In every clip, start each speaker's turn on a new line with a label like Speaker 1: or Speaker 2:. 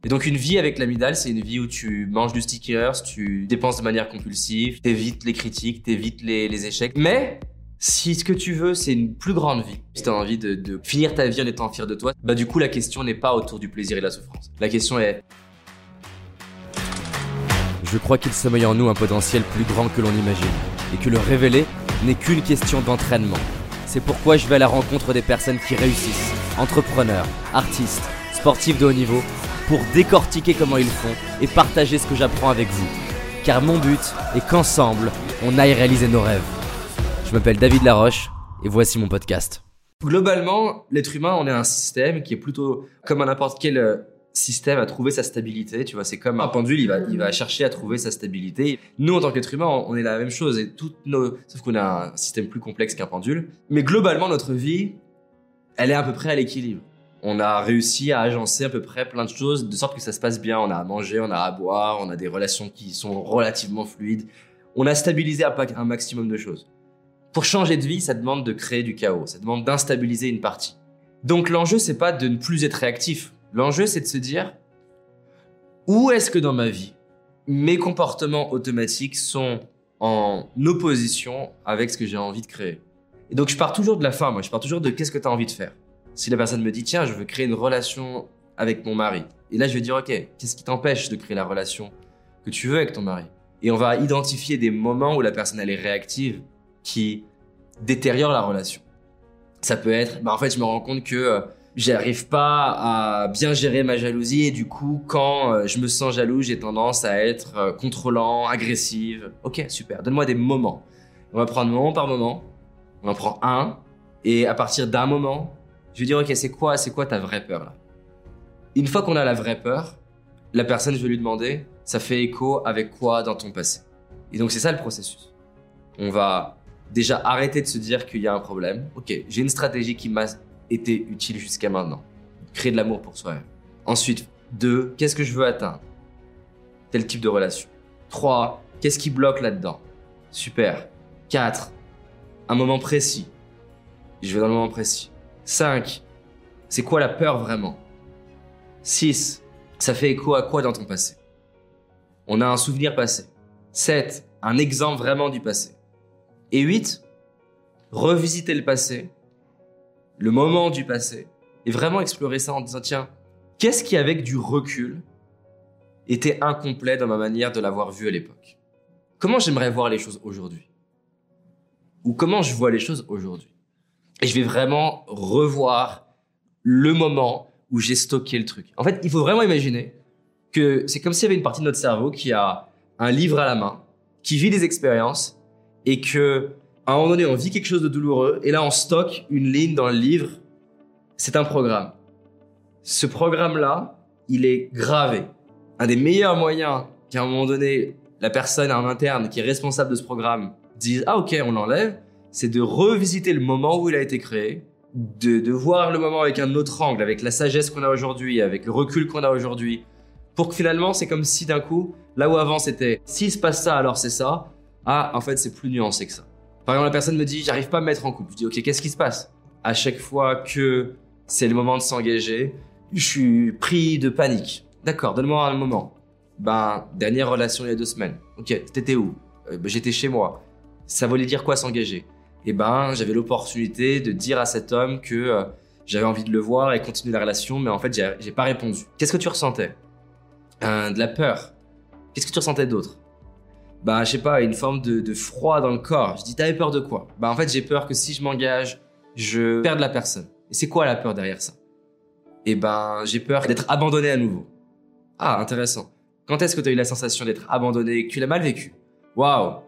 Speaker 1: Et donc une vie avec l'amygdale, c'est une vie où tu manges du stickers, tu dépenses de manière compulsive, t'évites les critiques, t'évites les échecs. Mais si ce que tu veux, c'est une plus grande vie, si t'as envie de finir ta vie en étant fier de toi, bah du coup la question n'est pas autour du plaisir et de la souffrance. La question est...
Speaker 2: Je crois qu'il sommeille en nous un potentiel plus grand que l'on imagine, et que le révéler n'est qu'une question d'entraînement. C'est pourquoi je vais à la rencontre des personnes qui réussissent, entrepreneurs, artistes, sportifs de haut niveau, pour décortiquer comment ils font et partager ce que j'apprends avec vous. Car mon but est qu'ensemble, on aille réaliser nos rêves. Je m'appelle David Laroche et voici mon podcast.
Speaker 1: Globalement, l'être humain, on est un système qui est plutôt comme n'importe quel système à trouver sa stabilité. Tu vois, c'est comme un pendule, il va chercher à trouver sa stabilité. Nous, en tant qu'être humain, on est la même chose. Et sauf qu'on a un système plus complexe qu'un pendule. Mais globalement, notre vie, elle est à peu près à l'équilibre. On a réussi à agencer à peu près plein de choses de sorte que ça se passe bien. On a à manger, on a à boire, on a des relations qui sont relativement fluides. On a stabilisé un maximum de choses. Pour changer de vie, ça demande de créer du chaos. Ça demande d'instabiliser une partie. Donc l'enjeu, c'est pas de ne plus être réactif. L'enjeu, c'est de se dire où est-ce que dans ma vie, mes comportements automatiques sont en opposition avec ce que j'ai envie de créer. Et donc je pars toujours de la fin, moi. Je pars toujours de qu'est-ce que tu as envie de faire. Si la personne me dit, tiens, je veux créer une relation avec mon mari. Et là, je vais dire, ok, qu'est-ce qui t'empêche de créer la relation que tu veux avec ton mari? Et on va identifier des moments où la personne, elle est réactive, qui détériorent la relation. Ça peut être, en fait, je me rends compte que j'arrive pas à bien gérer ma jalousie et du coup, quand je me sens jaloux, j'ai tendance à être contrôlant, agressive. Ok, super, donne-moi des moments. On va prendre moment par moment. On en prend un. Et à partir d'un moment, je vais dire, ok, c'est quoi ta vraie peur là? Une fois qu'on a la vraie peur, la personne, je vais lui demander, ça fait écho avec quoi dans ton passé? Et donc, c'est ça le processus. On va déjà arrêter de se dire qu'il y a un problème. Ok, j'ai une stratégie qui m'a été utile jusqu'à maintenant. Créer de l'amour pour soi-même. Ensuite, 2, qu'est-ce que je veux atteindre? Tel type de relation. 3, qu'est-ce qui bloque là-dedans? Super. 4, un moment précis. Je vais dans le moment précis. 5, c'est quoi la peur vraiment? 6, ça fait écho à quoi dans ton passé? On a un souvenir passé. 7, un exemple vraiment du passé. Et 8, revisiter le passé, le moment du passé, et vraiment explorer ça en disant, tiens, qu'est-ce qui, avec du recul, était incomplet dans ma manière de l'avoir vu à l'époque? Comment j'aimerais voir les choses aujourd'hui? Ou comment je vois les choses aujourd'hui? Et je vais vraiment revoir le moment où j'ai stocké le truc. En fait, il faut vraiment imaginer que c'est comme s'il y avait une partie de notre cerveau qui a un livre à la main, qui vit des expériences et que, à un moment donné, on vit quelque chose de douloureux et là, on stocke une ligne dans le livre. C'est un programme. Ce programme-là, il est gravé. Un des meilleurs moyens qu'à un moment donné, la personne en interne qui est responsable de ce programme dise « Ah ok, on l'enlève », c'est de revisiter le moment où il a été créé, de voir le moment avec un autre angle, avec la sagesse qu'on a aujourd'hui, avec le recul qu'on a aujourd'hui, pour que finalement, c'est comme si d'un coup, là où avant c'était « s'il se passe ça, alors c'est ça », ah, en fait, c'est plus nuancé que ça. Par exemple, la personne me dit « j'arrive pas à me mettre en couple ». Je dis « ok, qu'est-ce qui se passe ?» À chaque fois que c'est le moment de s'engager, je suis pris de panique. D'accord, donne-moi un moment. Dernière relation il y a 2 semaines. Ok, t'étais où? J'étais chez moi. Ça voulait dire quoi s'engager? J'avais l'opportunité de dire à cet homme que j'avais envie de le voir et continuer la relation, mais en fait, j'ai pas répondu. Qu'est-ce que tu ressentais? De la peur. Qu'est-ce que tu ressentais d'autre? Je sais pas, une forme de froid dans le corps. Je dis, t'avais peur de quoi? En fait, j'ai peur que si je m'engage, je perde la personne. Et c'est quoi la peur derrière ça? J'ai peur d'être abandonné à nouveau. Ah, intéressant. Quand est-ce que tu as eu la sensation d'être abandonné et que tu l'as mal vécu? Waouh!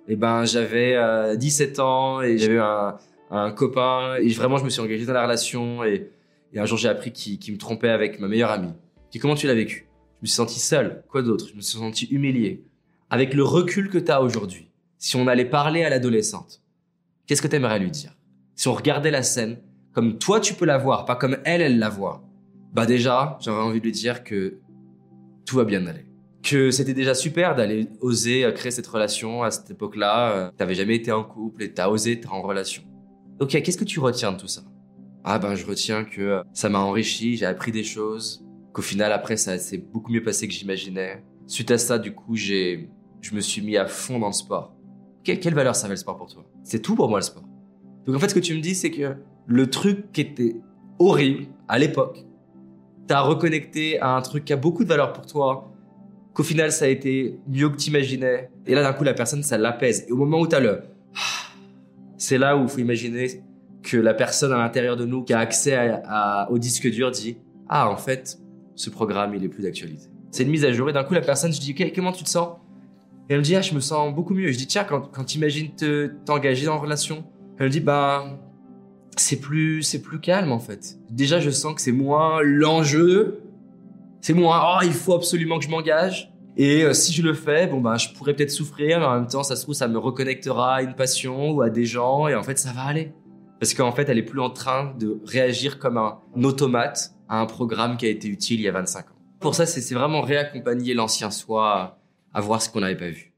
Speaker 1: J'avais 17 ans et j'avais un copain et vraiment je me suis engagé dans la relation et un jour j'ai appris qu'il me trompait avec ma meilleure amie. Et comment tu l'as vécu? Je me suis senti seul. Quoi d'autre? Je me suis senti humilié. Avec le recul que tu as aujourd'hui, si on allait parler à l'adolescente, qu'est-ce que tu aimerais lui dire? Si on regardait la scène comme toi tu peux la voir, pas comme elle la voit, déjà, j'aurais envie de lui dire que tout va bien aller. Que c'était déjà super d'aller oser créer cette relation à cette époque-là. T'avais jamais été en couple et t'as osé être en relation. Ok, qu'est-ce que tu retiens de tout ça? Je retiens que ça m'a enrichi, j'ai appris des choses qu'au final, après, ça s'est beaucoup mieux passé que j'imaginais. Suite à ça, du coup, je me suis mis à fond dans le sport. Quelle valeur ça avait le sport pour toi? C'est tout pour moi, le sport. Donc en fait, ce que tu me dis, c'est que le truc qui était horrible à l'époque, t'as reconnecté à un truc qui a beaucoup de valeur pour toi, qu'au final, ça a été mieux que t'imaginais. Et là, d'un coup, la personne, ça l'apaise. Et au moment où t'as c'est là où il faut imaginer que la personne à l'intérieur de nous qui a accès au disque dur dit « Ah, en fait, ce programme, il est plus d'actualité. » C'est une mise à jour. Et d'un coup, la personne, je dis « Comment tu te sens ?» Et elle me dit « Ah, je me sens beaucoup mieux. » Je dis « Tiens, quand t'imagines t'engager dans une relation, elle me dit « c'est plus calme, en fait. Déjà, je sens que c'est moins l'enjeu. C'est moins « Oh, il faut absolument que je m'engage. » Et si je le fais, je pourrais peut-être souffrir, mais en même temps, ça se trouve, ça me reconnectera à une passion ou à des gens. Et en fait, ça va aller. Parce qu'en fait, elle est plus en train de réagir comme un automate à un programme qui a été utile il y a 25 ans. Pour ça, c'est vraiment réaccompagner l'ancien soi à voir ce qu'on n'avait pas vu.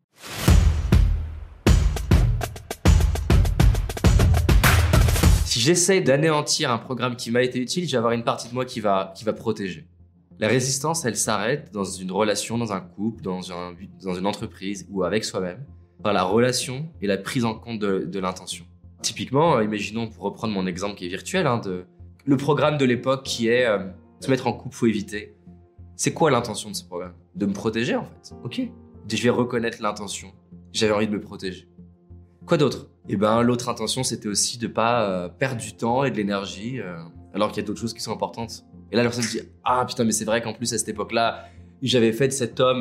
Speaker 1: Si j'essaie d'anéantir un programme qui m'a été utile, je vais avoir une partie de moi qui va protéger. La résistance, elle s'arrête dans une relation, dans un couple, dans une entreprise ou avec soi-même, par la relation et la prise en compte de l'intention. Typiquement, imaginons, pour reprendre mon exemple qui est virtuel, le programme de l'époque qui est se mettre en couple, faut éviter. C'est quoi l'intention de ce programme? De me protéger, en fait. Ok. Je vais reconnaître l'intention. J'avais envie de me protéger. Quoi d'autre? L'autre intention, c'était aussi de pas perdre du temps et de l'énergie, alors qu'il y a d'autres choses qui sont importantes. Et là, la personne se dit « Ah putain, mais c'est vrai qu'en plus, à cette époque-là, j'avais fait de cet homme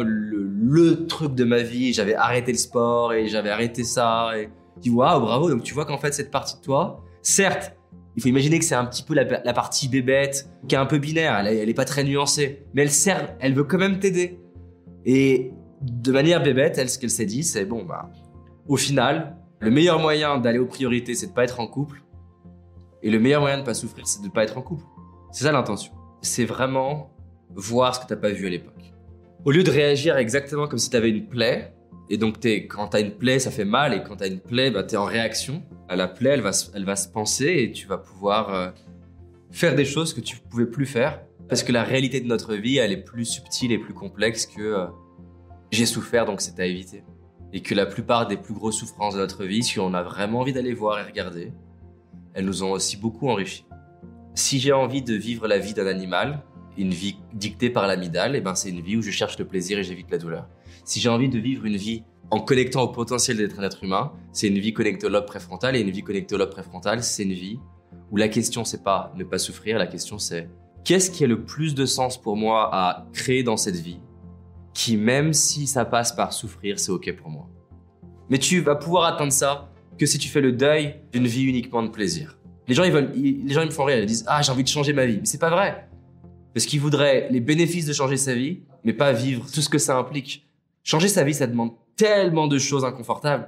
Speaker 1: le truc de ma vie, j'avais arrêté le sport et j'avais arrêté ça. » Et tu dis « Waouh, bravo !» Donc tu vois qu'en fait, cette partie de toi, certes, il faut imaginer que c'est un petit peu la partie bébête, qui est un peu binaire, elle est pas très nuancée, mais elle veut quand même t'aider. Et de manière bébête, ce qu'elle s'est dit, c'est au final, le meilleur moyen d'aller aux priorités, c'est de pas être en couple. Et le meilleur moyen de pas souffrir, c'est de pas être en couple. C'est ça l'intention. C'est vraiment voir ce que t'as pas vu à l'époque. Au lieu de réagir exactement comme si t'avais une plaie, et donc quand t'as une plaie, ça fait mal, et quand t'as une plaie, t'es en réaction. La plaie, elle va se panser et tu vas pouvoir faire des choses que tu pouvais plus faire. Parce que la réalité de notre vie, elle est plus subtile et plus complexe que j'ai souffert, donc c'est à éviter. Et que la plupart des plus grosses souffrances de notre vie, si on a vraiment envie d'aller voir et regarder, elles nous ont aussi beaucoup enrichis. Si j'ai envie de vivre la vie d'un animal, une vie dictée par l'amygdale, c'est une vie où je cherche le plaisir et j'évite la douleur. Si j'ai envie de vivre une vie en connectant au potentiel d'être un être humain, c'est une vie connectée au lobe préfrontal, et une vie connectée au lobe préfrontal, c'est une vie où la question c'est pas ne pas souffrir, la question c'est qu'est-ce qui a le plus de sens pour moi à créer dans cette vie, qui même si ça passe par souffrir, c'est ok pour moi. Mais tu vas pouvoir atteindre ça que si tu fais le deuil d'une vie uniquement de plaisir. Les gens, ils me font rire, ils disent « Ah, j'ai envie de changer ma vie ». Mais c'est pas vrai. Parce qu'ils voudraient les bénéfices de changer sa vie, mais pas vivre tout ce que ça implique. Changer sa vie, ça demande tellement de choses inconfortables.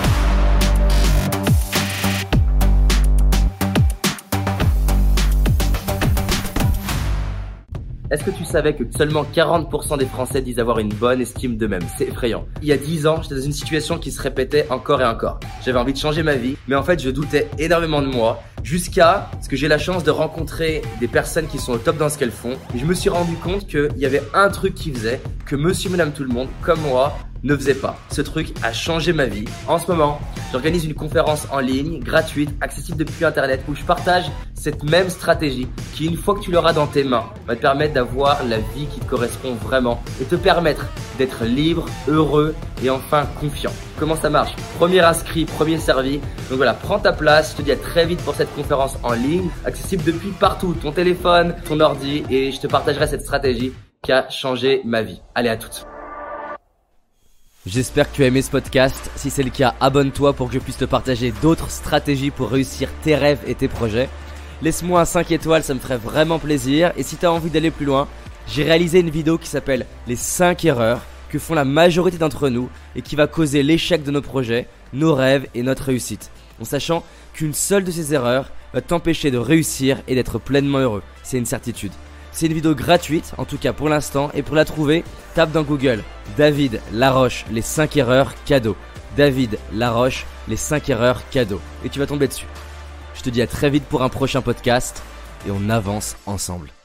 Speaker 2: Est-ce que tu savais que seulement 40% des Français disent avoir une bonne estime d'eux-mêmes? C'est effrayant. Il y a 10 ans, j'étais dans une situation qui se répétait encore et encore. J'avais envie de changer ma vie, mais en fait, je doutais énormément de moi, jusqu'à ce que j'ai la chance de rencontrer des personnes qui sont au top dans ce qu'elles font. Et je me suis rendu compte qu'il y avait un truc qui faisait que monsieur, madame, tout le monde, comme moi, ne faisait pas. Ce truc a changé ma vie. En ce moment, j'organise une conférence en ligne, gratuite, accessible depuis Internet, où je partage cette même stratégie qui, une fois que tu l'auras dans tes mains, va te permettre d'avoir la vie qui te correspond vraiment et te permettre d'être libre, heureux et enfin confiant. Comment ça marche? Premier inscrit, premier servi. Donc voilà, prends ta place. Je te dis à très vite pour cette conférence en ligne, accessible depuis partout, ton téléphone, ton ordi, et je te partagerai cette stratégie qui a changé ma vie. Allez, à toutes. J'espère que tu as aimé ce podcast. Si c'est le cas, abonne-toi pour que je puisse te partager d'autres stratégies pour réussir tes rêves et tes projets. Laisse-moi un 5 étoiles, ça me ferait vraiment plaisir. Et si tu as envie d'aller plus loin, j'ai réalisé une vidéo qui s'appelle les 5 erreurs que font la majorité d'entre nous et qui va causer l'échec de nos projets, nos rêves et notre réussite. En sachant qu'une seule de ces erreurs va t'empêcher de réussir et d'être pleinement heureux. C'est une certitude. C'est une vidéo gratuite, en tout cas pour l'instant, et pour la trouver, tape dans Google David Laroche, les 5 erreurs cadeaux. David Laroche, les 5 erreurs cadeaux. Et tu vas tomber dessus. Je te dis à très vite pour un prochain podcast et on avance ensemble.